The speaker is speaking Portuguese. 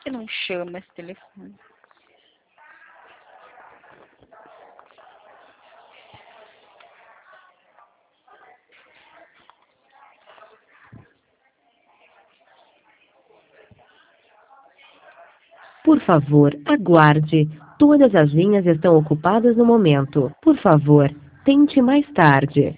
que não chama esse telefone? Por favor, aguarde. Todas as linhas estão ocupadas no momento. Por favor, tente mais tarde.